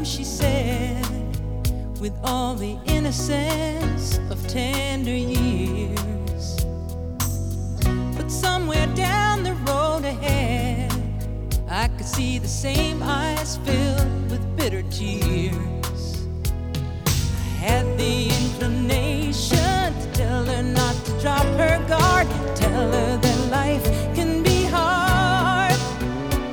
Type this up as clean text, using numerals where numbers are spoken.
time, she said, with all the innocence of tender years. But somewhere down the road ahead, I could see the same eyes filled with bitter tears. I had the inclination